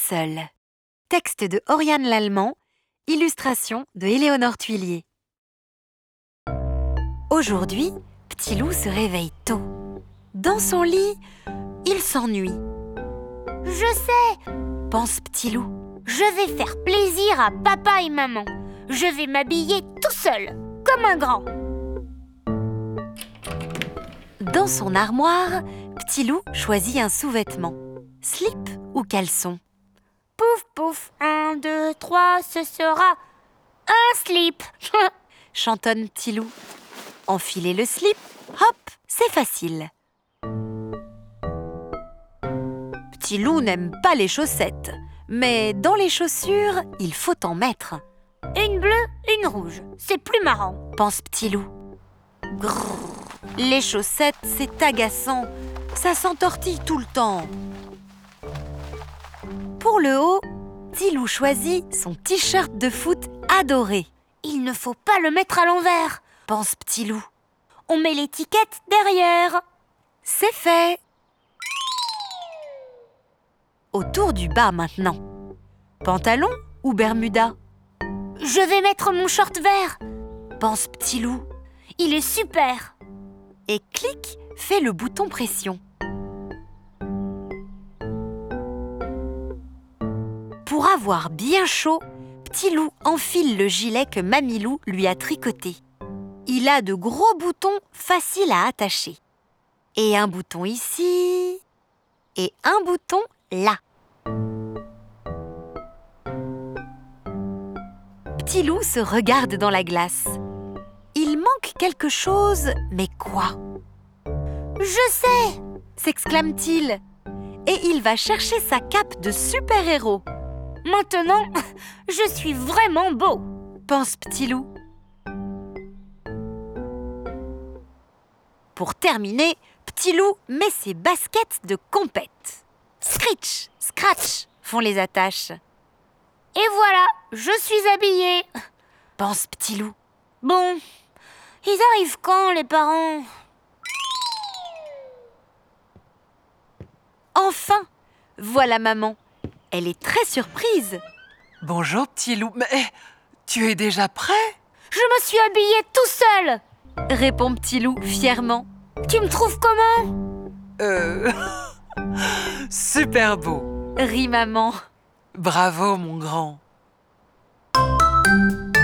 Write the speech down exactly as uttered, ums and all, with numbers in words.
seul. Texte de Oriane Lallemand, illustration de Éléonore Tuillier. Aujourd'hui, Petit Loup se réveille tôt. Dans son lit, il s'ennuie. « Je sais !» pense Petit Loup. « Je vais faire plaisir à papa et maman. Je vais m'habiller tout seul, comme un grand. » Dans son armoire, Petit Loup choisit un sous-vêtement. Slip ou caleçon? Pouf, pouf, un, deux, trois, ce sera un slip. Chantonne Petit Loup. Enfiler le slip, hop, c'est facile. Petit Loup n'aime pas les chaussettes, mais dans les chaussures, il faut en mettre. Une bleue, une rouge, c'est plus marrant, pense Petit Loup. Grrr, les chaussettes, c'est agaçant, ça s'entortille tout le temps. Pour le haut, Petit Loup choisit son t-shirt de foot adoré. Il ne faut pas le mettre à l'envers, pense Petit Loup. On met l'étiquette derrière. C'est fait. Autour du bas maintenant. Pantalon ou bermuda? Je vais mettre mon short vert, pense Petit Loup. Il est super. Et clic, fait le bouton pression. Pour avoir bien chaud, Petit Loup enfile le gilet que Mamie Loup lui a tricoté. Il a de gros boutons faciles à attacher. Et un bouton ici, et un bouton là. Petit Loup se regarde dans la glace. Il manque quelque chose, mais quoi? Je sais, s'exclame-t-il. Et il va chercher sa cape de super-héros. Maintenant, je suis vraiment beau, pense Petit Loup. Pour terminer, Petit Loup met ses baskets de compète. Scritch, scratch font les attaches. Et voilà, je suis habillée, pense Petit Loup. Bon, ils arrivent quand, les parents? Enfin, voilà maman. Elle est très surprise. Bonjour, Petit Loup. Mais tu es déjà prêt? Je me suis habillée tout seul, répond Petit Loup fièrement. Tu me trouves comment? Euh... Super beau, rit maman. Bravo, mon grand.